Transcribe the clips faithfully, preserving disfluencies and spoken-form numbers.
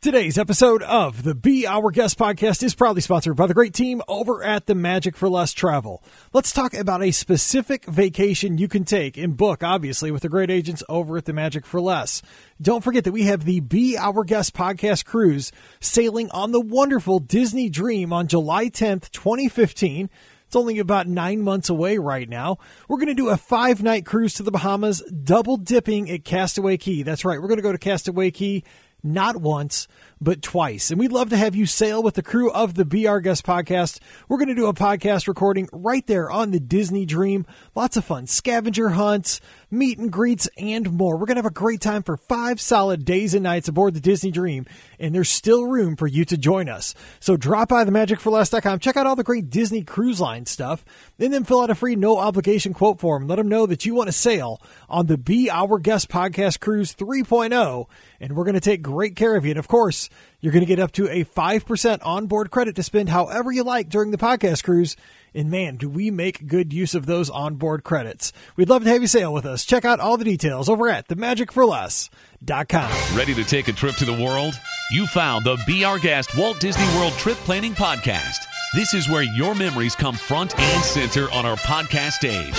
Today's episode of the Be Our Guest podcast is proudly sponsored by the great team over at the Magic for Less Travel. Let's talk about a specific vacation you can take and book, obviously, with the great agents over at the Magic for Less. Don't forget that we have the Be Our Guest podcast cruise sailing on the wonderful Disney Dream on July tenth, twenty fifteen. It's only about nine months away right now. We're going to do a five-night cruise to the Bahamas, double dipping at Castaway Cay. That's right, we're going to go to Castaway Cay not once, but twice. And we'd love to have you sail with the crew of the Be Our Guest podcast. We're going to do a podcast recording right there on the Disney Dream. Lots of fun scavenger hunts, meet and greets, and more. We're going to have a great time for five solid days and nights aboard the Disney Dream, and there's still room for you to join us. So drop by the magic for less dot com, check out all the great Disney Cruise Line stuff, and then fill out a free no-obligation quote form. Let them know that you want to sail on the Be Our Guest podcast cruise three point oh, and we're going to take great care of you. And of course, you're going to get up to a five percent onboard credit to spend however you like during the podcast cruise. And man, do we make good use of those onboard credits. We'd love to have you sail with us. Check out all the details over at the magic for less dot com. Ready to take a trip to the world? You found the Be Our Guest Walt Disney World Trip Planning Podcast. This is where your memories come front and center on our podcast stage.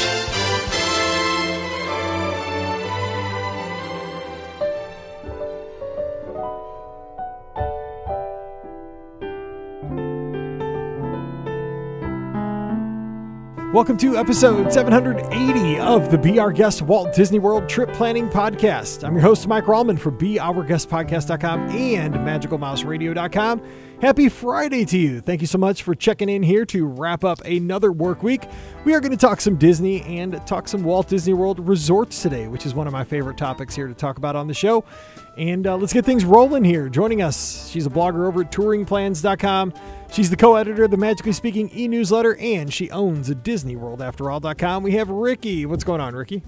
Welcome to episode seven hundred eighty of the Be Our Guest Walt Disney World Trip Planning Podcast. I'm your host, Mike Rallman from be our guest podcast dot com and magical mouse radio dot com. Happy Friday to you. Thank you so much for checking in here to wrap up another work week. We are going to talk some Disney and talk some Walt Disney World resorts today, which is one of my favorite topics here to talk about on the show. And uh, let's get things rolling here. Joining us, she's a blogger over at touring plans dot com. She's the co-editor of the Magically Speaking e-newsletter, and she owns a Disney World After All dot com. We have Ricky. What's going on, Ricky?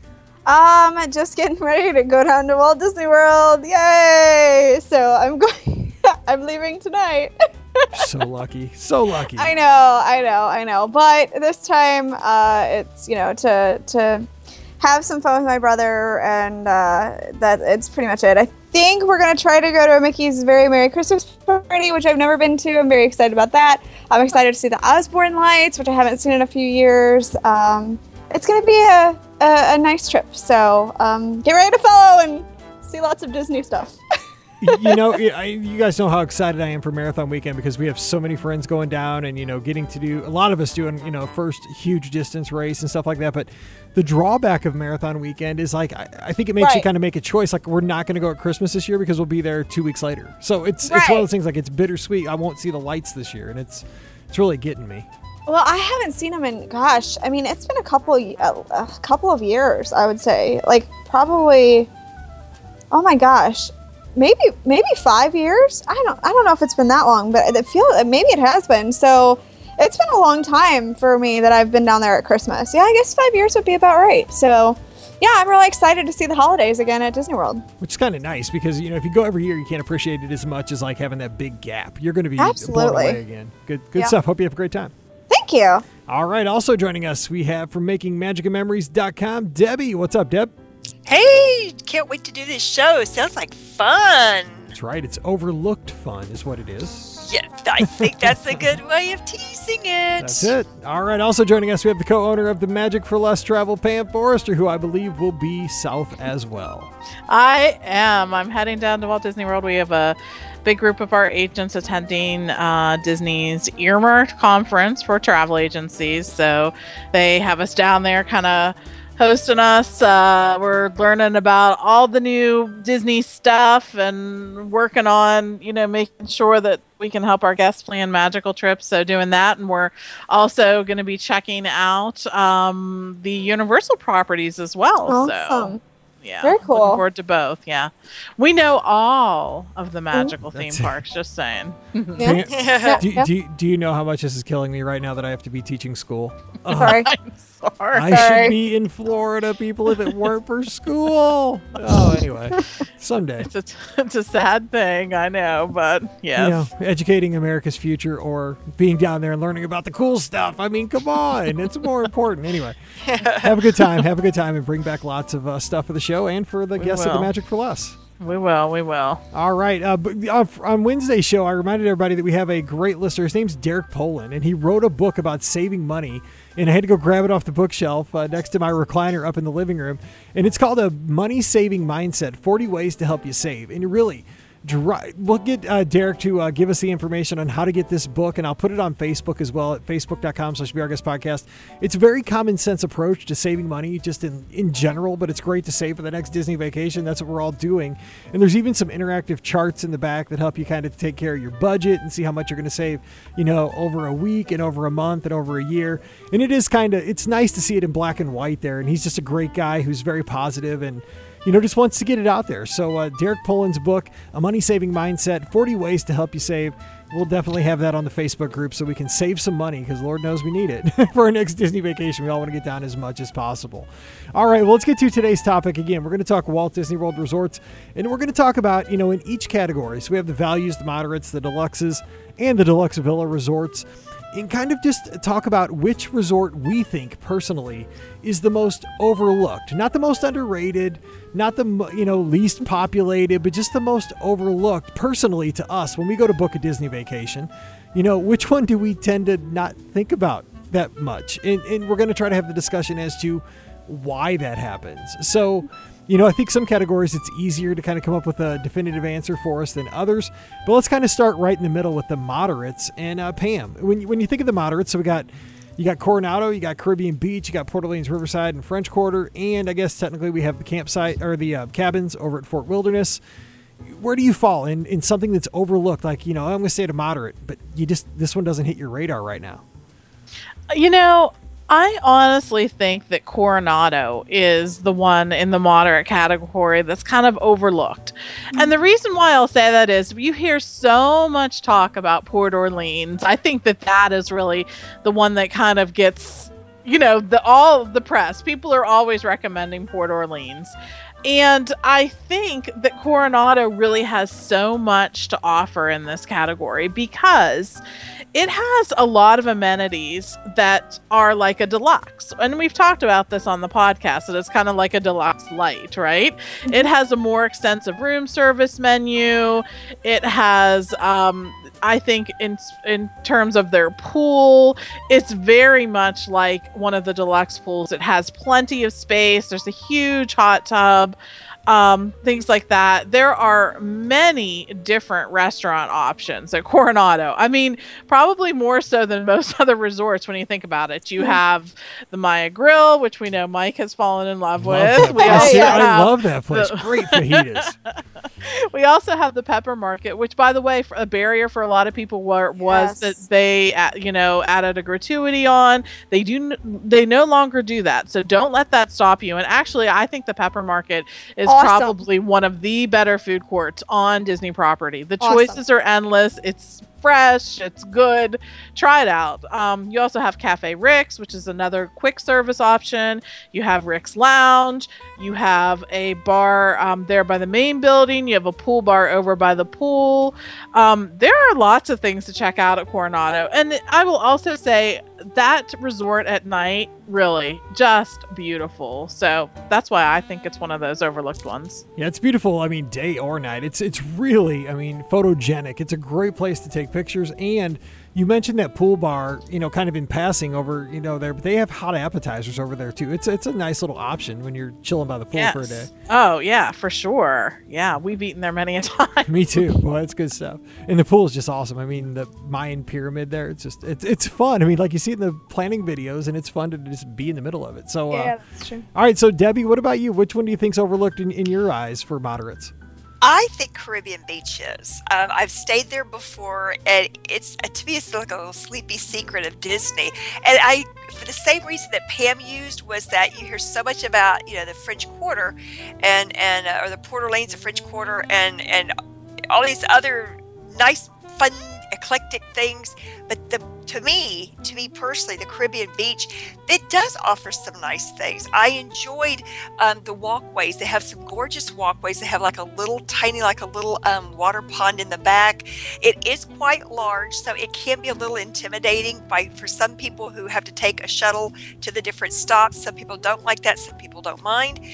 Um, just getting ready to go down to Walt Disney World. Yay! So I'm going. I'm leaving tonight. So lucky. So lucky. I know. I know. I know. But this time, uh, it's you know to to have some fun with my brother, and uh, that it's pretty much it. I think we're going to try to go to a Mickey's Very Merry Christmas Party, which I've never been to. I'm very excited about that. I'm excited to see the Osborne Lights, which I haven't seen in a few years. Um, it's going to be a, a, a nice trip. So um, get ready to follow and see lots of Disney stuff. You know, I, you guys know how excited I am for Marathon Weekend because we have so many friends going down and, you know, getting to do, a lot of us doing, you know, first huge distance race and stuff like that. But the drawback of Marathon Weekend is like, I, I think it makes right. you kind of make a choice. Like, we're not going to go at Christmas this year because we'll be there two weeks later. So it's right. it's one of those things, like, it's bittersweet. I won't see the lights this year, and it's it's really getting me. Well, I haven't seen them in, gosh, I mean, it's been a couple, a, a couple of years, I would say. Like, probably, oh my gosh. Maybe maybe five years. I don't I don't know if it's been that long, but I feel maybe it has been. So it's been a long time for me that I've been down there at Christmas. Yeah, I guess five years would be about right. So yeah, I'm really excited to see the holidays again at Disney World. Which is kind of nice because, you know, if you go every year, you can't appreciate it as much as like having that big gap. You're going to be Absolutely. blown away again. Good good Yeah. stuff. Hope you have a great time. Thank you. All right. Also joining us, we have from making magic and memories dot com, Debbie. What's up, Deb? Hey, can't wait to do this show. Sounds like fun. That's right. It's overlooked fun is what it is. Yeah, I think that's a good way of teasing it. That's it. All right. Also joining us, we have the co-owner of the Magic for Less Travel, Pam Forrester, who I believe will be south as well. I am. I'm heading down to Walt Disney World. We have a big group of our agents attending uh, Disney's Earmarked Conference for travel agencies. So they have us down there kind of hosting us. Uh, we're learning about all the new Disney stuff and working on, you know, making sure that we can help our guests plan magical trips. So doing that. And we're also going to be checking out um, the Universal properties as well. Awesome. So yeah, Very cool. Looking forward to both. Yeah, we know all of the magical That's theme it. parks. Just saying. Pam, Yeah. do, Yeah. do, do you know how much this is killing me right now that I have to be teaching school? Oh, Sorry. I'm sorry. I Sorry. should be in Florida, people, if it weren't for school. Oh, anyway, someday. It's a, it's a sad thing, I know, but yes. You know, educating America's future or being down there and learning about the cool stuff. I mean, come on. It's more important. Anyway, have a good time. Have a good time and bring back lots of uh, stuff for the show and for the We guests of the will. Magic for Less. We will. We will. All right. Uh, but uh, on Wednesday's show, I reminded everybody that we have a great listener. His name's Derek Poland, and he wrote a book about saving money. And I had to go grab it off the bookshelf uh, next to my recliner up in the living room. And it's called A Money Saving Mindset, forty Ways to Help You Save. And really, dry, we'll get uh, Derek to uh, give us the information on how to get this book. And I'll put it on Facebook as well at facebook.com slash BRGuest podcast. It's a very common sense approach to saving money just in, in general, but it's great to save for the next Disney vacation. That's what we're all doing. And there's even some interactive charts in the back that help you kind of take care of your budget and see how much you're going to save, you know, over a week and over a month and over a year. And it is kind of, it's nice to see it in black and white there. And he's just a great guy who's very positive and, you know, just wants to get it out there. So uh, Derek Poland's book, A Money Saving Mindset, forty Ways to Help You Save. We'll definitely have that on the Facebook group so we can save some money because Lord knows we need it for our next Disney vacation. We all want to get down as much as possible. All right, well, let's get to today's topic. Again, we're going to talk Walt Disney World Resorts, and we're going to talk about, you know, in each category. So we have the values, the moderates, the deluxes, and the deluxe villa resorts, and kind of just talk about which resort we think personally is the most overlooked, not the most underrated, not the, you know, least populated, but just the most overlooked personally to us when we go to book a Disney vacation. You know, which one do we tend to not think about that much? And, and we're going to try to have the discussion as to why that happens. So, you know, I think some categories it's easier to kind of come up with a definitive answer for us than others. But let's kind of start right in the middle with the moderates. And uh, Pam, when you, when you think of the moderates, so we got you got Coronado, you got Caribbean Beach, you got Port Orleans Riverside and French Quarter, and I guess technically we have the campsite or the uh, cabins over at Fort Wilderness. Where do you fall in, in something that's overlooked? Like, you know, I'm going to say to moderate, but you just this one doesn't hit your radar right now. You know, I honestly think that Coronado is the one in the moderate category that's kind of overlooked. And the reason why I'll say that is you hear so much talk about Port Orleans. I think that that is really the one that kind of gets, you know, the all the press. People are always recommending Port Orleans. And I think that Coronado really has so much to offer in this category because it has a lot of amenities that are like a deluxe. And we've talked about this on the podcast, that it's kind of like a deluxe light, right? It has a more extensive room service menu. It has, um, I think in in terms of their pool, it's very much like one of the deluxe pools. It has plenty of space. There's a huge hot tub. Um, things like that. There are many different restaurant options at Coronado. I mean, probably more so than most other resorts when you think about it. You have the Maya Grill, which we know Mike has fallen in love, love with. We also I love that place. The- Great fajitas. We also have the Pepper Market, which, by the way, a barrier for a lot of people were, was yes. that they, you know, added a gratuity on. They do. They no longer do that. So don't let that stop you. And actually, I think the Pepper Market is awesome. Probably one of the better food courts on Disney property. The awesome. Choices are endless. It's fresh. It's good. Try it out. Um, you also have Cafe Rick's, which is another quick service option. You have Rick's Lounge. You have a bar um, there by the main building. You have a pool bar over by the pool. Um, there are lots of things to check out at Coronado. And I will also say that resort at night, really just beautiful. So that's why I think it's one of those overlooked ones. Yeah, it's beautiful. I mean, day or night. It's it's really, I mean, photogenic. It's a great place to take pictures. And you mentioned that pool bar, you know, kind of in passing over, you know, there, but they have hot appetizers over there too. It's it's a nice little option when you're chilling by the pool yes. for a day. Oh yeah, for sure. Yeah, we've eaten there many a time. Me too. Well, that's good stuff. And the pool is just awesome. I mean, the Mayan pyramid there, it's just, it's it's fun. I mean, like you see it in the planning videos, and it's fun to just be in the middle of it. So, yeah, uh, that's true. All right, so Debbie, what about you? Which one do you think's overlooked in, in your eyes for moderates? I think Caribbean Beach is. Um, I've stayed there before, and it's to me it's like a little sleepy secret of Disney. And I, for the same reason that Pam used, was that you hear so much about, you know, the French Quarter, and and uh, or the Port Orleans, the French Quarter, and and all these other nice, fun, eclectic things. But the to me, to me personally, the Caribbean Beach, it does offer some nice things. I enjoyed um, the walkways. They have some gorgeous walkways. They have like a little tiny, like a little um, water pond in the back. It is quite large, so it can be a little intimidating by for some people who have to take a shuttle to the different stops. Some people don't like that. Some people don't mind.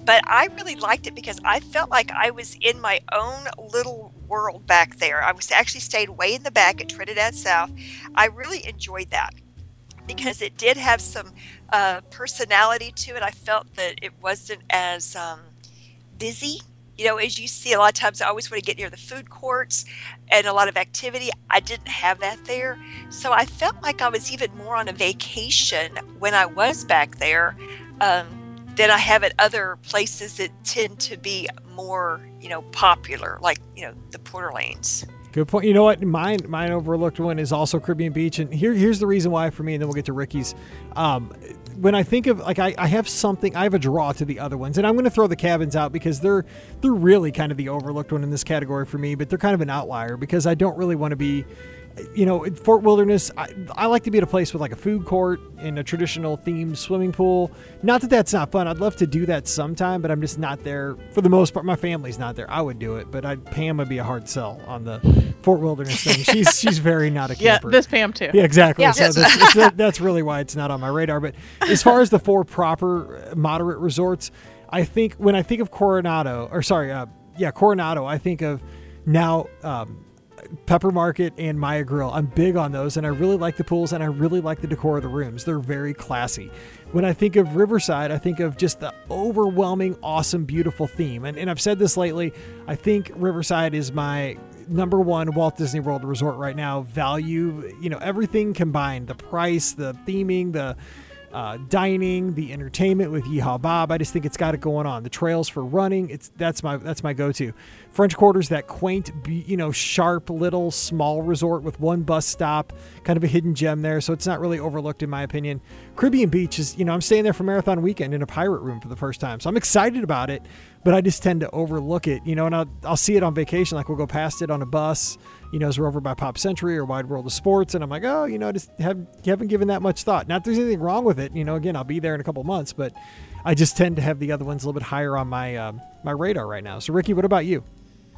but I really liked it because I felt like I was in my own little world back there. I was actually stayed way in the back at Trinidad South. I really enjoyed that because it did have some uh, personality to it. I felt that it wasn't as um, busy. You know, as you see, a lot of times I always want to get near the food courts and a lot of activity. I didn't have that there. So I felt like I was even more on a vacation when I was back there um, than I have at other places that tend to be more, you know, popular, like, you know, the Port Orleans. Good point. You know what? Mine, mine overlooked one is also Caribbean Beach. And here, here's the reason why for me, and then we'll get to Ricky's. Um, when I think of, like, I, I have something, I have a draw to the other ones. And I'm going to throw the cabins out because they're they're really kind of the overlooked one in this category for me. But they're kind of an outlier because I don't really want to be, you know, in Fort Wilderness, I, I like to be at a place with like a food court and a traditional themed swimming pool. Not that that's not fun. I'd love to do that sometime, but I'm just not there for the most part. My family's not there. I would do it, but I, Pam would be a hard sell on the Fort Wilderness thing. She's she's very not a camper. Yeah, this Pam too. Yeah, exactly. Yeah. So that's, that, that's really why it's not on my radar. But as far as the four proper moderate resorts, I think when I think of Coronado, or sorry, uh, yeah, Coronado, I think of now um, Pepper Market and Maya Grill. I'm big on those, and I really like the pools, and I really like the decor of the rooms. They're very classy. When I think of Riverside, I think of just the overwhelming, awesome, beautiful theme. And, and I've said this lately, I think Riverside is my number one Walt Disney World resort right now. Value, you know, everything combined, the price, the theming, the uh, dining, the entertainment with Yeehaw Bob. I just think it's got it going on. The trails for running, it's that's my that's my go-to. French Quarter's that quaint, you know, sharp little small resort with one bus stop, kind of a hidden gem there. So it's not really overlooked in my opinion. Caribbean Beach is, you know, I'm staying there for Marathon Weekend in a pirate room for the first time. So I'm excited about it, but I just tend to overlook it, you know, and I'll, I'll see it on vacation. Like we'll go past it on a bus, you know, as we're over by Pop Century or Wide World of Sports. And I'm like, oh, you know, just have, you haven't given that much thought. Not that there's anything wrong with it. You know, again, I'll be there in a couple months, but I just tend to have the other ones a little bit higher on my, um, my radar right now. So Ricky, what about you?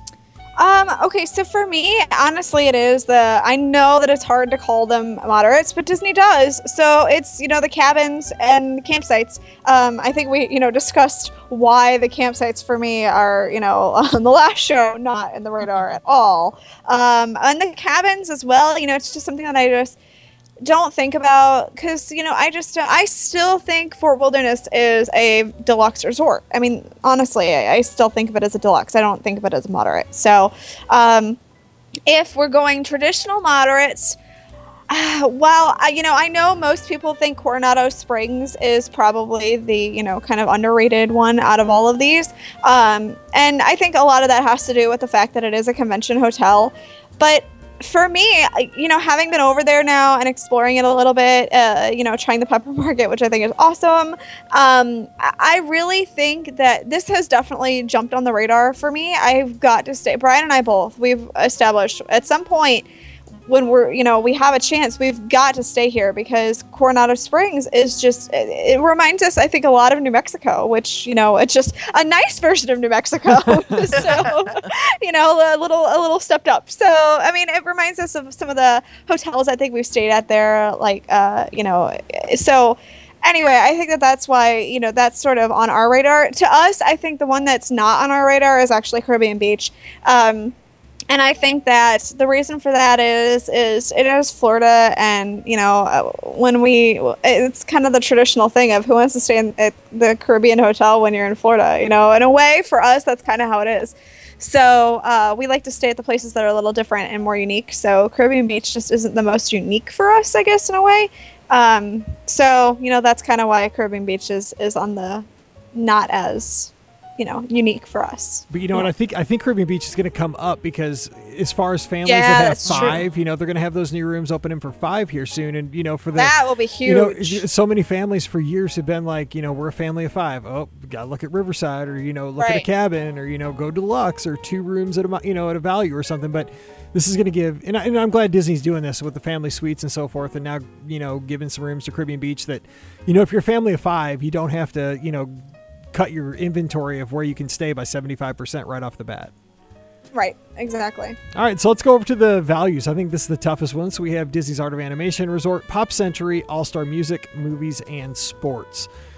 Um, okay, so for me, honestly, it is the, I know that it's hard to call them moderates, but Disney does. So it's, you know, the cabins and campsites. Um, I think we, you know, discussed why the campsites for me are, you know, on the last show, not in the radar at all. Um, and the cabins as well, you know, it's just something that I just don't think about because, you know, I just, I still think Fort Wilderness is a deluxe resort. I mean, honestly, I, I still think of it as a deluxe. I don't think of it as a moderate. So um, if we're going traditional moderates, uh, well, I, you know, I know most people think Coronado Springs is probably the, you know, kind of underrated one out of all of these. Um, and I think a lot of that has to do with the fact that it is a convention hotel. But for me, you know, having been over there now and exploring it a little bit, uh, you know, trying the Pepper Market, which I think is awesome. Um, I really think that this has definitely jumped on the radar for me. I've got to stay. Brian and I both, we've established at some point when we're, you know, we have a chance, we've got to stay here because Coronado Springs is just, it, it reminds us, I think, a lot of New Mexico, which, you know, it's just a nice version of New Mexico. So, you know, a little, a little stepped up. So, I mean, it reminds us of some of the hotels I think we've stayed at there, like, uh, you know, so anyway, I think that that's why, you know, that's sort of on our radar. To us, I think the one that's not on our radar is actually Caribbean Beach. Um, And I think that the reason for that is, is it is Florida, and, you know, when we, it's kind of the traditional thing of who wants to stay in at the Caribbean hotel when you're in Florida, you know, in a way for us, that's kind of how it is. So uh, we like to stay at the places that are a little different and more unique. So Caribbean Beach just isn't the most unique for us, I guess, in a way. Um, so, you know, that's kind of why Caribbean Beach is, is on the not as, you know, unique for us. But you know yeah. what, I think I think Caribbean Beach is going to come up because as far as families yeah, that have that's five, true. you know, they're going to have those new rooms opening for five here soon. And, you know, for the, that will be huge. You know, so many families for years have been like, you know, we're a family of five. Oh, got to look at Riverside, or, you know, look right. at a cabin, or, you know, go deluxe, or two rooms at a, you know, at a value or something. But this is going to give, and, I, and I'm glad Disney's doing this with the family suites and so forth. And now, you know, giving some rooms to Caribbean Beach that, you know, if you're a family of five, you don't have to, you know, cut your inventory of where you can stay by seventy-five percent right off the bat. Right, exactly. All right, so let's go over to the values. I think this is the toughest one. So we have Disney's Art of Animation Resort, Pop Century, All-Star Music, Movies, and Sports.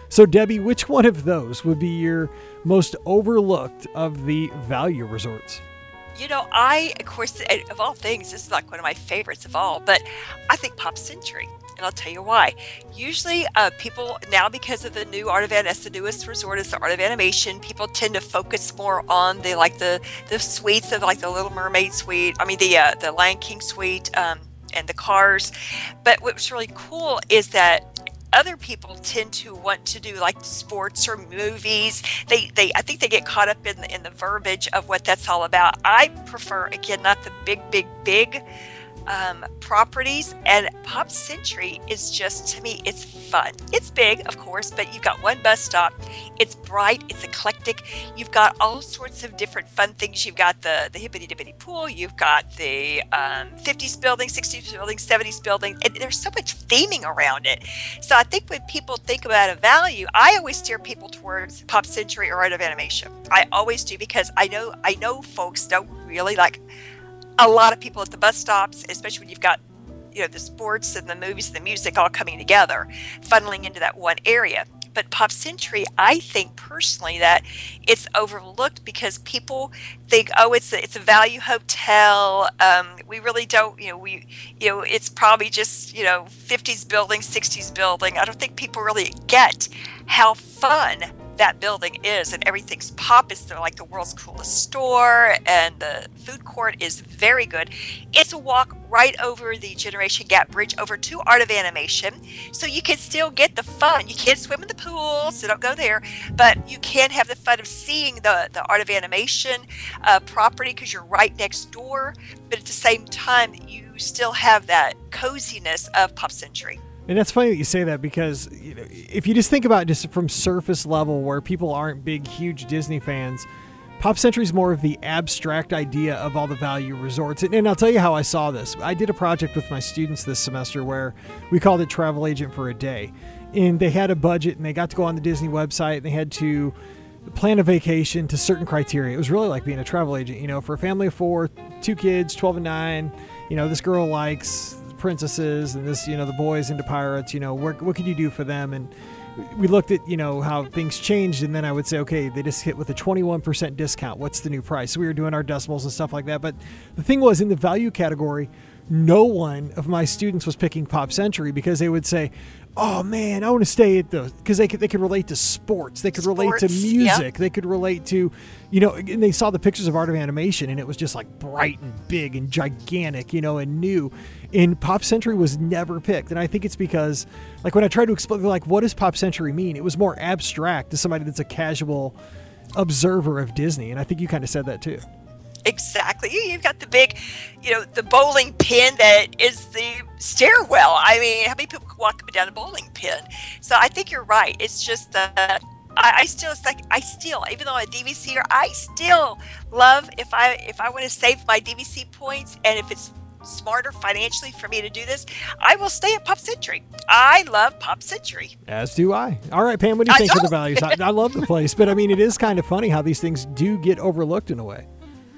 So, Debbie, which one of those would be your most overlooked of the value resorts? You know, I, of course, of all things, this is like one of my favorites of all, but I think Pop Century. And I'll tell you why. Usually uh, people now, because of the new Art of An, that's the newest resort, is the Art of Animation, people tend to focus more on the like the the suites of like the Little Mermaid suite, I mean the uh, the Lion King suite, um, and the cars. But what's really cool is that other people tend to want to do like sports or movies. They, they, I think they get caught up in the, in the verbiage of what that's all about. I prefer, again, not the big, big, big um, properties. And Pop Century is just, to me, it's fun. It's big, of course, but you've got one bus stop. It's bright. It's eclectic. You've got all sorts of different fun things. You've got the, the hippity dippity pool. You've got the um, fifties building, sixties building, seventies building. And there's so much theming around it. So I think when people think about a value, I always steer people towards Pop Century or Art of Animation. I always do, because I know I know folks don't really like a lot of people at the bus stops, especially when you've got, you know, the sports and the movies and the music all coming together, funneling into that one area. But Pop Century, I think personally that it's overlooked because people think, oh, it's a, it's a value hotel. Um, we really don't, you know, we, you know, it's probably just, you know, fifties building, sixties building. I don't think people really get how fun that building is, and everything's pop. It's like the world's coolest store, and the food court is very good. It's a walk right over the Generation Gap Bridge over to Art of Animation, so you can still get the fun. You can't swim in the pool, so don't go there, but you can have the fun of seeing the, the Art of Animation uh, property because you're right next door, but at the same time, you still have that coziness of Pop Century. And that's funny that you say that, because you know, if you just think about it just from surface level where people aren't big, huge Disney fans, Pop Century is more of the abstract idea of all the value resorts. And, and I'll tell you how I saw this. I did a project with my students this semester where we called it Travel Agent for a Day. And they had a budget, and they got to go on the Disney website, and they had to plan a vacation to certain criteria. It was really like being a travel agent. You know, for a family of four, two kids, twelve and nine, you know, this girl likes princesses, and this, you know, the boys into pirates, you know, what, what could you do for them? And we looked at, you know, how things changed, and then I would say, okay, they just hit with a twenty-one percent discount. What's the new price? So we were doing our decimals and stuff like that. But the thing was, in the value category, no one of my students was picking Pop Century because they would say, oh man, I want to stay at the, because they could, they could relate to sports. They could sports, relate to music. Yep. They could relate to, you know, and they saw the pictures of Art of Animation, and it was just like bright and big and gigantic, you know, and new. And Pop Century was never picked. And I think it's because, like, when I tried to explain, like, what does Pop Century mean? It was more abstract to somebody that's a casual observer of Disney. And I think you kind of said that too. Exactly. You've got the big, you know, the bowling pin that is the stairwell. I mean, how many people can walk up and down a bowling pin? So I think you're right. It's just, uh, I, I still, it's like, I still, even though I'm a D V C er, I still love, if I, if I want to save my D V C points, and if it's smarter financially for me to do this, I will stay at Pop Century. I love Pop Century. As do I. All right, Pam, what do you I think know. of the values? I, I love the place, but I mean, it is kind of funny how these things do get overlooked in a way.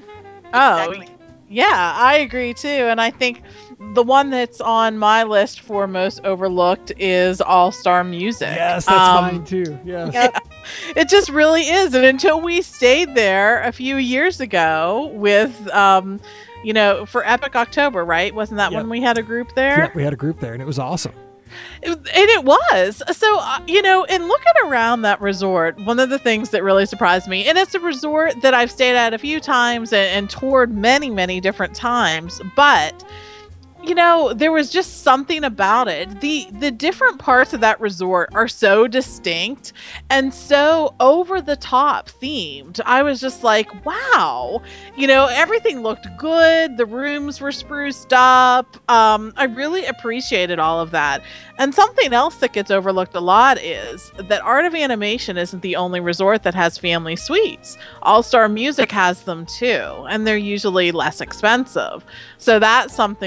Oh, Exactly. yeah, I agree too. And I think the one that's on my list for most overlooked is All Star Music. Yes, that's Um, mine too. Yes. Yeah, it just really is. And until we stayed there a few years ago with, um, you know, for Epic October, right? Wasn't that Yep. when we had a group there? Yeah, we had a group there, and it was awesome. It, and it was. So, uh, you know, in looking around that resort, one of the things that really surprised me, and it's a resort that I've stayed at a few times and, and toured many, many different times, but you know, there was just something about it. The the different parts of that resort are so distinct and so over the top themed. I was just like, wow. You know, everything looked good. The rooms were spruced up. Um, I really appreciated all of that. And something else that gets overlooked a lot is that Art of Animation isn't the only resort that has family suites. All Star Music has them too, and they're usually less expensive. So that's something to think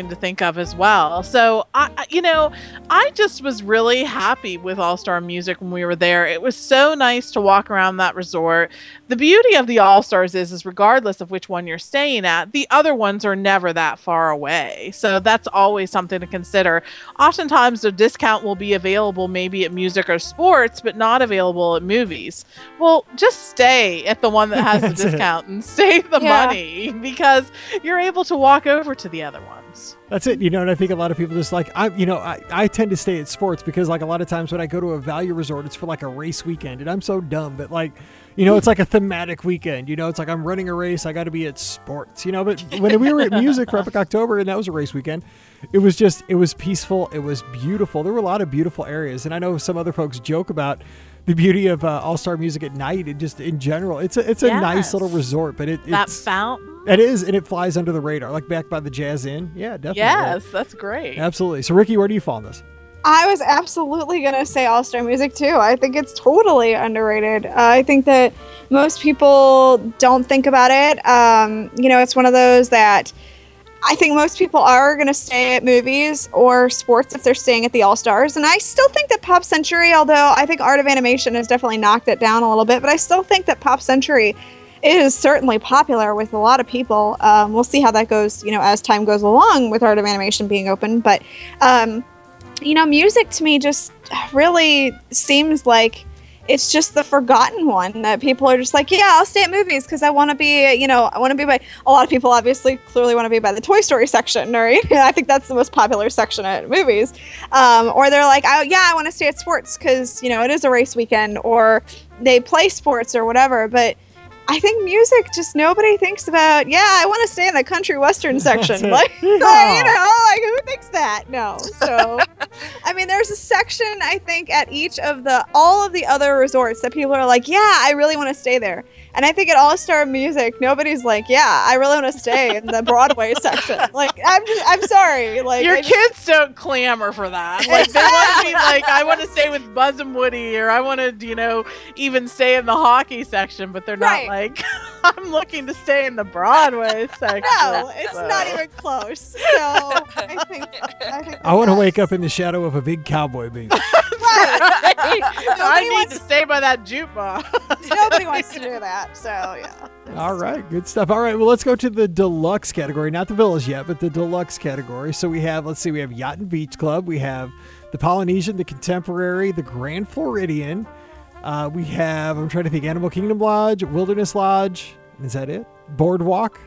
of as well. So, I, you know, I just was really happy with All-Star Music when we were there. It was so nice to walk around that resort. The beauty of the All-Stars is, is regardless of which one you're staying at, the other ones are never that far away. So that's always something to consider. Oftentimes, the discount will be available maybe at music or sports, but not available at movies. Well, just stay at the one that has the discount and save the Yeah. money, because you're able to walk over to the other ones. That's it. You know, and I think a lot of people just like, I, you know, I, I tend to stay at sports because like a lot of times when I go to a value resort, it's for like a race weekend. And I'm so dumb, but like, you know, it's like a thematic weekend. You know, it's like I'm running a race. I got to be at sports, you know, but when we were at music for Epic October and that was a race weekend, it was just, it was peaceful. It was beautiful. There were a lot of beautiful areas. And I know some other folks joke about the beauty of uh, All-Star Music at night and just in general. It's a, it's a Yes. nice little resort, but it, That it's, fountain? it is, and it flies under the radar, like back by the Jazz Inn. Yeah, definitely. Yes, that's great. Absolutely. So, Ricky, where do you fall on this? I was absolutely going to say All-Star Music, too. I think it's totally underrated. Uh, I think that most people don't think about it. Um, you know, it's one of those that I think most people are going to stay at movies or sports if they're staying at the All-Stars. And I still think that Pop Century, although I think Art of Animation has definitely knocked it down a little bit, but I still think that Pop Century is certainly popular with a lot of people. Um, we'll see how that goes, you know, as time goes along with Art of Animation being open. But, um, you know, music to me just really seems like it's just the forgotten one that people are just like, yeah, I'll stay at movies because I want to be, you know, I want to be by, a lot of people obviously clearly want to be by the Toy Story section, or I think that's the most popular section at movies. Um, or they're like, oh, yeah, I want to stay at sports because, you know, it is a race weekend, or they play sports or whatever. But I think music, just nobody thinks about, yeah, I want to stay in the country western section. Like, like, you know, like who thinks that? No. So, I mean, there's a section, I think, at each of the, all of the other resorts that people are like, yeah, I really want to stay there. And I think at All-Star Music, nobody's like, yeah, I really want to stay in the Broadway section. Like, I'm just, I'm sorry. Like, Your I just, kids don't clamor for that. Like, they want to be like, I want to stay with Buzz and Woody, or I want to, you know, even stay in the hockey section, but they're not Right. like, I'm looking to stay in the Broadway section. no, it's So- not even close. So I think, I think I want to that's- wake up in the shadow of a big cowboy beat. Right. I Nobody need wants- to stay by that jukebox. Nobody wants to do that. So yeah. All right, good stuff. All right, well, let's go to the deluxe category. Not the villas yet, but the deluxe category. So we have, let's see, we have Yacht and Beach Club. We have the Polynesian, the Contemporary, the Grand Floridian. Uh, we have, I'm trying to think, Animal Kingdom Lodge, Wilderness Lodge. Is that it? Boardwalk.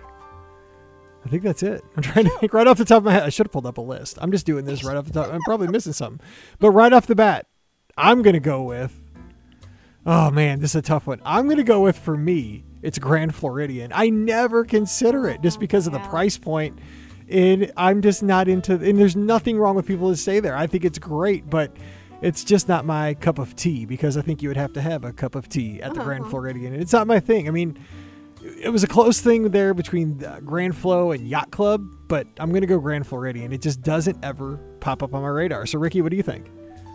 I think that's it. I'm trying to think right off the top of my head. I should have pulled up a list. I'm just doing this right off the top. I'm probably missing something. But right off the bat, I'm going to go with, oh man, this is a tough one. I'm going to go with, for me, it's Grand Floridian. I never consider it just because of the Yeah. price point. And I'm just not into, and there's nothing wrong with people that stay there. I think it's great, but it's just not my cup of tea, because I think you would have to have a cup of tea at the Grand Uh-huh. Floridian. And it's not my thing. I mean, it was a close thing there between uh, Grand Flo and Yacht Club, but I'm going to go Grand Floridian. It just doesn't ever pop up on my radar. So, Ricky, what do you think?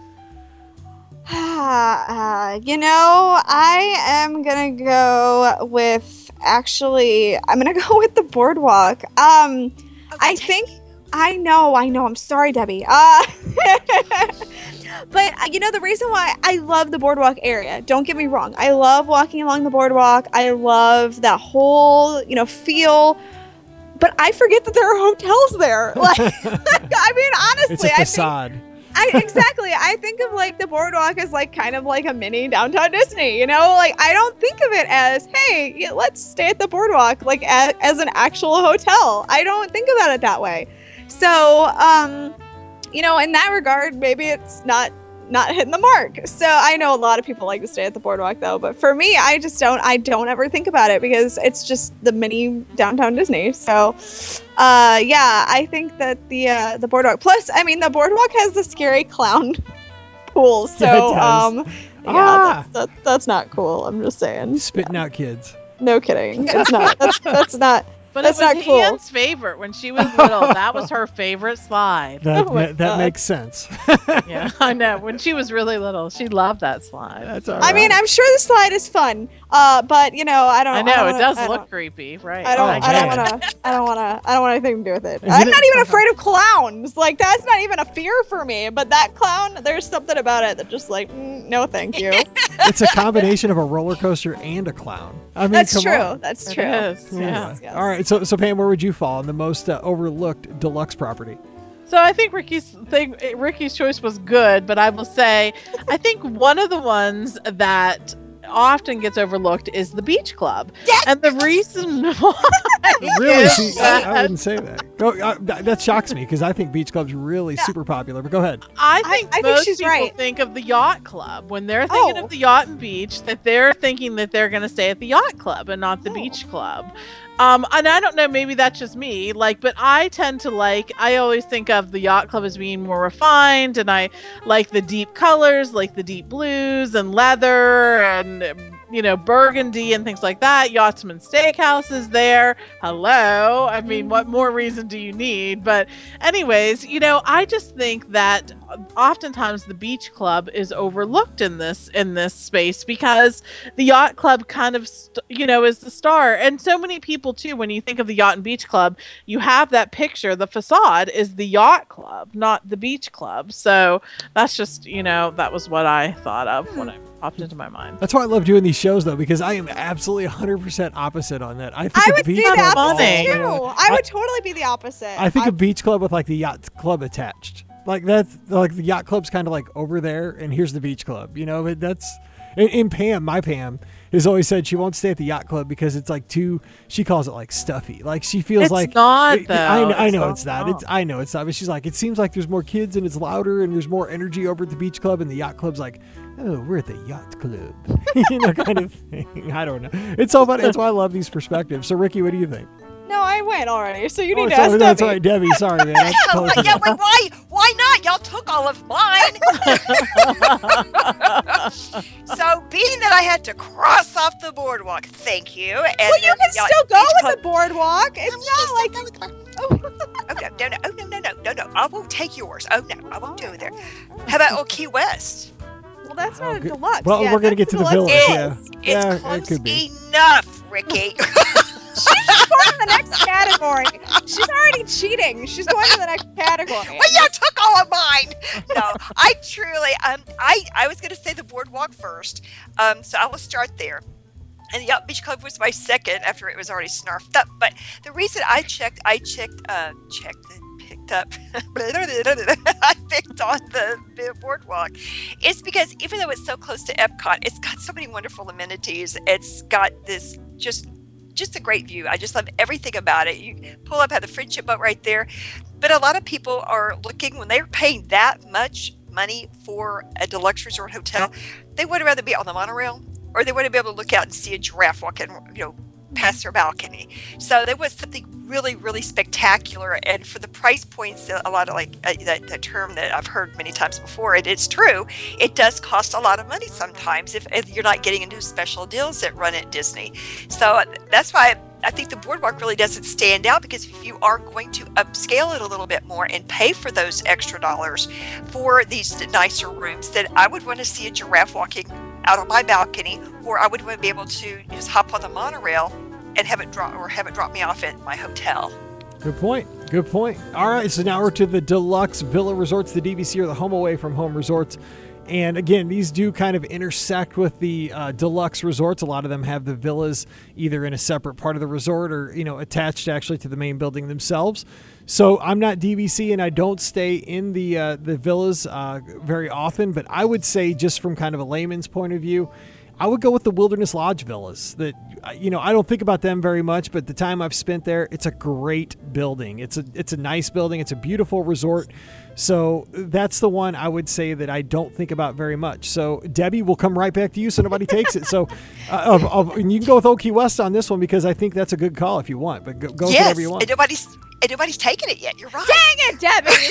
Uh, you know, I am gonna go with, actually, I'm gonna go with the Boardwalk. Um, I think, I know, I know, I'm sorry, Debbie. Uh, but, uh, you know, the reason why I love the Boardwalk area, don't get me wrong, I love walking along the Boardwalk. I love that whole, you know, feel. But I forget that there are hotels there. Like, I mean, honestly, It's a I think facade. I exactly. I think of like the Boardwalk as like kind of like a mini downtown Disney, you know? Like I don't think of it as, hey, yeah, let's stay at the Boardwalk like a, as an actual hotel. I don't think about it that way. So, um, you know, in that regard, maybe it's not not hitting the mark. So I know a lot of people like to stay at the Boardwalk though, but for me, I just don't. I don't ever think about it because it's just the mini downtown Disney. So, uh, yeah, I think that the uh, the Boardwalk. Plus, I mean, the Boardwalk has the scary clown pool. So, Yeah, it does. um, yeah, Ah! that's, that, that's not cool. I'm just saying. Spitting out kids. No kidding. It's not. That's that's not. But That's it was not cool. Anne's favorite when she was little. That was her favorite slide. That, Oh my ma- that God. makes sense. Yeah, I know. When she was really little, she loved that slide. That's all I right. mean, I'm sure the slide is fun, uh, but you know, I don't. I I know don't it wanna- does I look don't- creepy, right? I don't. Oh, I don't man. want to. I don't want to. I don't want anything to do with it. Isn't I'm it- not even afraid of clowns. Like that's not even a fear for me. But that clown, there's something about it that just like, mm, no, thank you. It's a combination of a roller coaster and a clown. I mean, That's come true. on. That's It true. is, Yeah. yeah. Yes. All right. So, so Pam, where would you fall on the most uh, overlooked deluxe property? So I think Ricky's thing, Ricky's choice was good, but I will say, I think one of the ones that often gets overlooked is the beach club, and the reason why. Really? is See, I, I that wouldn't say that. Go, uh, that. That shocks me because I think beach club's really super popular. But go ahead. I think I think most she's people right. think of the yacht club when they're thinking Oh. of the yacht and beach, that they're thinking that they're going to stay at the yacht club and not the Oh. beach club. Um, and I don't know, maybe that's just me, like, but I tend to like, I always think of the yacht club as being more refined, and I like the deep colors, like the deep blues and leather and, you know, burgundy and things like that. Yachtsman Steakhouse is there. Hello. I mean, what more reason do you need? But anyways, you know, I just think that oftentimes the beach club is overlooked in this in this space because the yacht club kind of st- you know is the star, and so many people too, when you think of the yacht and beach club, you have that picture, the facade is the yacht club, not the beach club. So that's just, you know, that was what I thought of when it popped into my mind. That's why I love doing these shows, though, because I am absolutely one hundred percent opposite on that. I think I a would beach be the club. opposite funny. too. Oh, I I- would totally be the opposite. I think I- a beach club with like the yacht club attached. Like that's like the yacht club's kind of like over there, and here's the beach club. You know, but that's and, and Pam, my Pam, has always said she won't stay at the yacht club because it's like too. She calls it like stuffy. Like she feels It's like not, it- though. I, know- I It's know not it's not. at It's I know it's not. But she's like, it seems like there's more kids and it's louder and there's more energy over at the beach club, and the yacht club's like, oh, we're at the yacht club, you know, kind of thing. I don't know. It's so funny. That's why I love these perspectives. So Ricky, what do you think? no, I went already. So you need Oh, to sorry, ask that's Debbie. right, Debbie. Sorry, man. That's Oh, totally- yeah, wait, why? Why not? Y'all took all of mine. So, being that I had to cross off the boardwalk, thank you. And Well, you then can y'all- still go beach with club- the boardwalk. It's I'm not just- like. Oh no, no, no, oh no, no, no, no, no! I won't take yours. Oh no, I won't do it there. How about Old Key West? Well, that's Oh, not a good. deluxe. Well, yeah, we're gonna that's get to the deluxe. villas, It yeah. is. It's Yeah, it close could be. enough, Ricky. She's going to the next category. She's already cheating. She's going to the next category. Well, you took all of mine. No, I truly, um, I, I was going to say the boardwalk first, um, so I will start there. And the Yacht Beach Club was my second after it was already snarfed up. But the reason I checked, I checked, uh, checked and picked up, I picked on the, the boardwalk, is because even though it's so close to Epcot, it's got so many wonderful amenities. It's got this just just a great view. I just love everything about it. You pull up, have the friendship boat right there. But a lot of people are looking, when they're paying that much money for a deluxe resort hotel, they would rather be on the monorail, or they want to be able to look out and see a giraffe walking, you know, past their balcony. So there was something really, really spectacular. And for the price points, a lot of like uh, that, that term that I've heard many times before, and it's true, it does cost a lot of money sometimes if, if you're not getting into special deals that run at Disney. So that's why I think the boardwalk really doesn't stand out, because if you are going to upscale it a little bit more and pay for those extra dollars for these nicer rooms, then I would want to see a giraffe walking out on my balcony, or I would want to be able to just hop on the monorail and have it drop or have it drop me off at my hotel. Good point. Good point. All right, so now we're to the deluxe villa resorts, the D V C, or the home away from home resorts. And again, these do kind of intersect with the uh, deluxe resorts. A lot of them have the villas either in a separate part of the resort or, you know, attached actually to the main building themselves. So I'm not D V C and I don't stay in the uh, the villas uh, very often, but I would say, just from kind of a layman's point of view, I would go with the Wilderness Lodge villas. That, you know, I don't think about them very much, but the time I've spent there, it's a great building. It's a it's a nice building. It's a beautiful resort. So that's the one I would say that I don't think about very much. So Debbie, will come right back to you so nobody takes it. So uh, of, of, and you can go with Old Key West on this one, because I think that's a good call if you want. But go, go with Yes, whatever you want. and nobody's and nobody's taken it yet. You're right. Dang it, Debbie!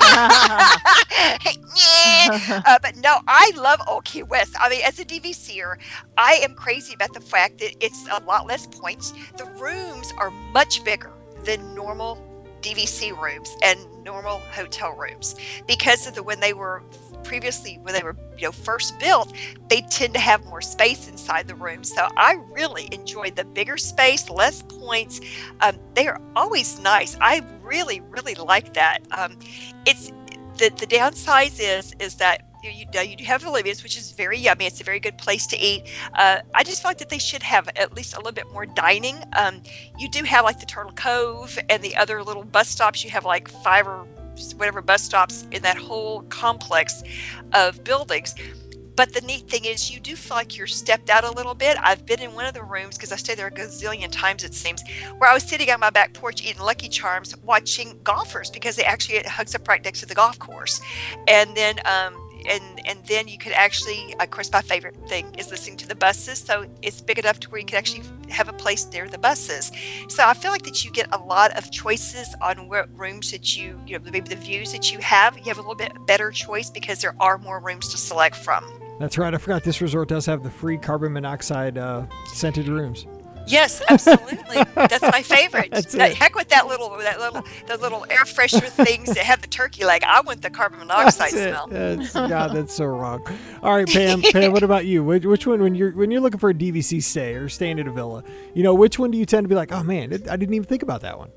Yeah. uh, but no, I love Old Key West. I mean, as a DVCer, I am crazy about the fact that it's a lot less points. The rooms are much bigger than normal D V C rooms and normal hotel rooms because of the when they were previously when they were you know first built, they tend to have more space inside the room. So I really enjoyed the bigger space, less points. Um, they are always nice. I really really like that. Um, it's the the downside is is that you know you do have Olivia's, which is very yummy. It's a very good place to eat. Uh, I just feel like that they should have at least a little bit more dining. Um, you do have like the Turtle Cove and the other little bus stops. You have like five or whatever bus stops in that whole complex of buildings. But the neat thing is you do feel like you're stepped out a little bit. I've been in one of the rooms, because I stayed there a gazillion times it seems, where I was sitting on my back porch eating Lucky Charms watching golfers, because they actually it hugs up right next to the golf course. And then um, and and then you could actually, of course, my favorite thing is listening to the buses. So it's big enough to where you can actually have a place near the buses. So I feel like that you get a lot of choices on what rooms that you, you know, maybe the views that you have. You have a little bit better choice because there are more rooms to select from. That's right. I forgot this resort does have the free carbon monoxide uh, scented rooms. Yes, absolutely. That's my favorite. That's That- it. heck with that little, that little, the little air freshener things that have the turkey leg. I want the carbon monoxide That's it. smell. That's, God, that's so wrong. All right, Pam. Pam, what about you? Which, which one, when you're when you're looking for a D V C stay or staying at a villa, you know, which one do you tend to be like, oh man, it, I didn't even think about that one?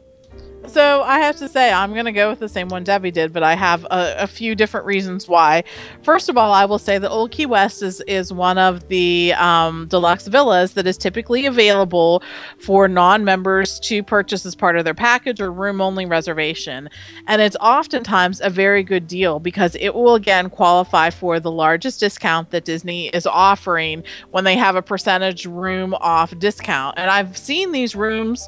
So I have to say, I'm going to go with the same one Debbie did, but I have a, a few different reasons why. First of all, I will say that Old Key West is, is one of the um, deluxe villas that is typically available for non-members to purchase as part of their package or room-only reservation. And it's oftentimes a very good deal because it will, again, qualify for the largest discount that Disney is offering when they have a percentage room off discount. And I've seen these rooms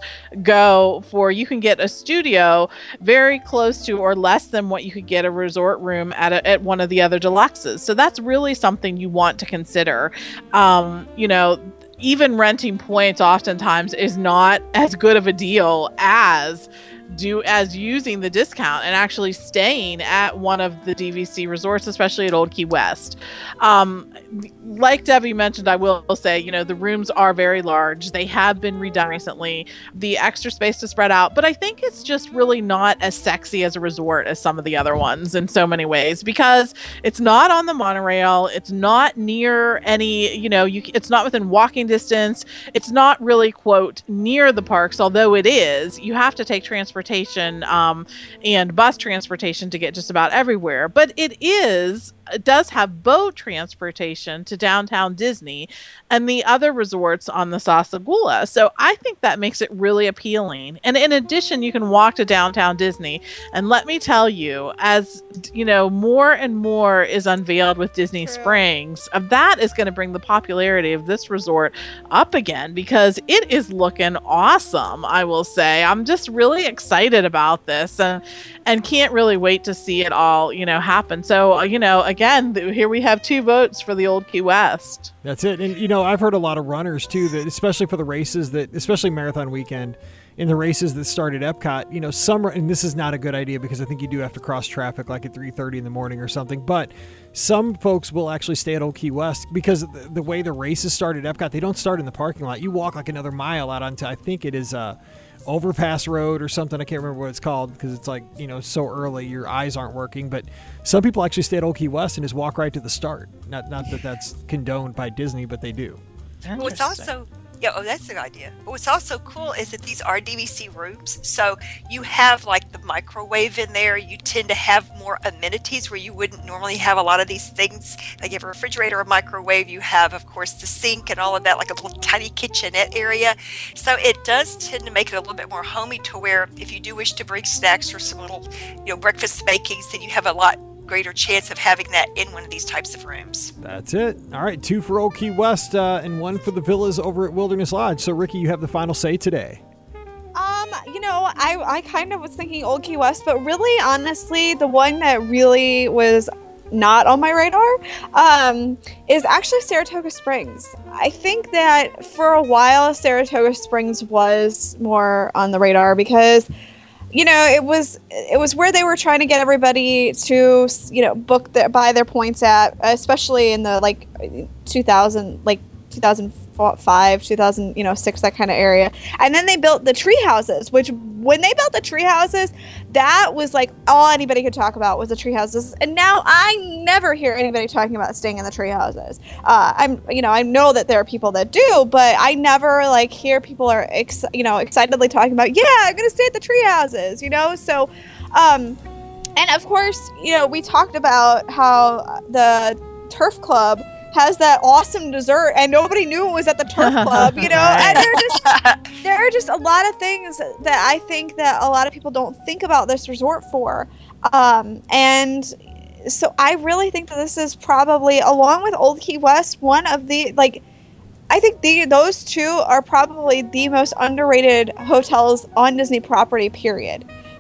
go for, you can get a studio very close to or less than what you could get a resort room at a, at one of the other deluxes. So that's really something you want to consider. Um, you know, even renting points oftentimes is not as good of a deal as do as using the discount and actually staying at one of the D V C resorts, especially at Old Key West. Um, like Debbie mentioned, I will say, you know, the rooms are very large. They have been redone recently. The extra space to spread out, but I think it's just really not as sexy as a resort as some of the other ones in so many ways, because it's not on the monorail. It's not near any, you know, you, it's not within walking distance. It's not really, quote, near the parks, although it is. You have to take transportation transportation um, and bus transportation to get just about everywhere. But it is, it does have boat transportation to downtown Disney and the other resorts on the Sasagula. So I think that makes it really appealing. And in addition, you can walk to downtown Disney. And let me tell you, as you know, more and more is unveiled with Disney True. Springs, of that is going to bring the popularity of this resort up again, because it is looking awesome, I will say. I'm just really excited about this and and can't really wait to see it all, you know, happen. So, you know, again, th- here we have two votes for the Old Key West. That's it. And, you know, I've heard a lot of runners, too, that especially for the races that, especially Marathon Weekend, in the races that start at Epcot, you know, some, and this is not a good idea because I think you do have to cross traffic like at three thirty in the morning or something, but some folks will actually stay at Old Key West because the, the way the races start at Epcot, they don't start in the parking lot. You walk like another mile out onto, I think it is uh, Overpass Road or something. I can't remember what it's called because it's like, you know, so early, your eyes aren't working, but some people actually stay at Old Key West and just walk right to the start. Not, not that that's condoned by Disney, but they do. Well, it's also, yeah, oh, that's a good idea. But what's also cool is that these are D V C rooms. So you have like the microwave in there. You tend to have more amenities where you wouldn't normally have a lot of these things. Like you have a refrigerator, a microwave. You have, of course, the sink and all of that, like a little tiny kitchenette area. So it does tend to make it a little bit more homey to where if you do wish to bring snacks or some little, you know, breakfast makings, then you have a lot greater chance of having that in one of these types of rooms. That's it. All right, two for Old Key West uh, and one for the villas over at Wilderness Lodge. So, Ricky, you have the final say today. Um, you know, I, I kind of was thinking Old Key West, but really, honestly, the one that really was not on my radar um, is actually Saratoga Springs. I think that for a while, Saratoga Springs was more on the radar because you know, it was it was where they were trying to get everybody to, you know, book their, buy their points at, especially in the like two thousand, like two thousand five, two thousand, you know, six, that kind of area. And then they built the tree houses, which when they built the tree houses, that was like all anybody could talk about was the tree houses. And now I never hear anybody talking about staying in the tree houses. Uh, I'm, you know, I know that there are people that do, but I never like hear people are, ex- you know, excitedly talking about, yeah, I'm going to stay at the tree houses, you know? So, um, and of course, you know, we talked about how the Turf Club has that awesome dessert and nobody knew it was at the Turf Club, you know? And there are just there are just a lot of things that I think that a lot of people don't think about this resort for. Um, and so I really think that this is probably, along with Old Key West, one of the, like, I think the those two are probably the most underrated hotels on Disney property, period.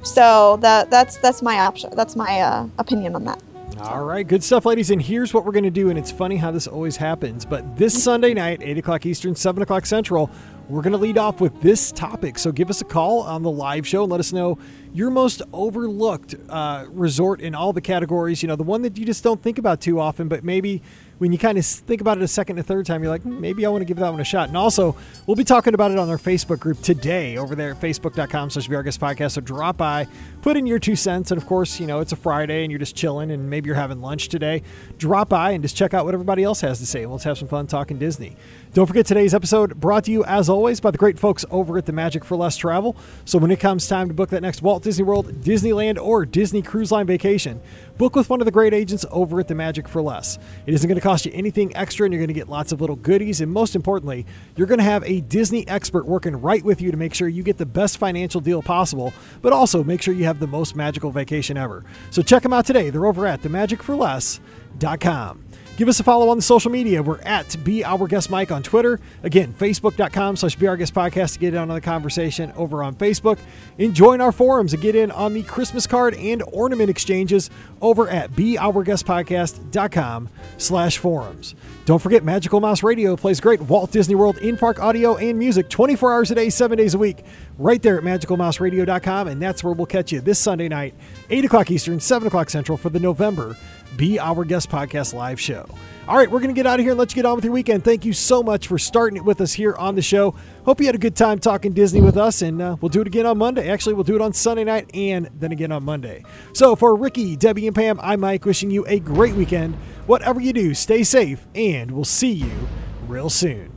So that that's that's my option. That's my uh, opinion on that. All right, good stuff, ladies. And here's what we're going to do. And it's funny how this always happens. But this Sunday night, eight o'clock Eastern, seven o'clock Central, we're going to lead off with this topic. So give us a call on the live show and let us know your most overlooked uh, resort in all the categories. You know, the one that you just don't think about too often, but maybe when you kind of think about it a second, a third time, you're like, hmm, maybe I want to give that one a shot. And also, we'll be talking about it on our Facebook group today over there at facebook.com slash BRGuest Podcast. So drop by, put in your two cents. And of course, you know, it's a Friday and you're just chilling and maybe you're having lunch today. Drop by and just check out what everybody else has to say. And let's have some fun talking Disney. Don't forget, today's episode brought to you, as always, by the great folks over at the Magic for Less Travel. So when it comes time to book that next Walt Disney World, Disneyland, or Disney Cruise Line vacation, book with one of the great agents over at the Magic for Less. It isn't going to cost you anything extra, and you're going to get lots of little goodies. And most importantly, you're going to have a Disney expert working right with you to make sure you get the best financial deal possible, but also make sure you have the most magical vacation ever. So check them out today. They're over at the magic for less dot com. Give us a follow on the social media. We're at Be Our Guest Mike on Twitter. Again, facebook.com slash Be Our Guest Podcast to get in on the conversation over on Facebook. And join our forums and get in on the Christmas card and ornament exchanges over at Be Our Guest Podcast.com slash forums. Don't forget, Magical Mouse Radio plays great Walt Disney World in-park audio and music twenty-four hours a day, seven days a week, right there at magical mouse radio dot com. And that's where we'll catch you this Sunday night, eight o'clock Eastern, seven o'clock Central for the November Be Our Guest Podcast live show. All right, we're going to get out of here and let you get on with your weekend. Thank you so much for starting it with us here on the show. Hope you had a good time talking Disney with us, and uh, we'll do it again on Monday. Actually, we'll do it on Sunday night and then again on Monday. So for Ricky, Debbie, and Pam, I'm Mike, wishing you a great weekend. Whatever you do, stay safe, and we'll see you real soon.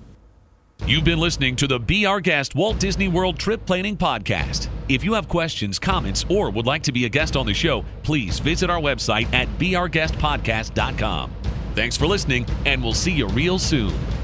You've been listening to the Be Our Guest Walt Disney World Trip Planning Podcast. If you have questions, comments, or would like to be a guest on the show, please visit our website at be our guest podcast dot com. Thanks for listening, and we'll see you real soon.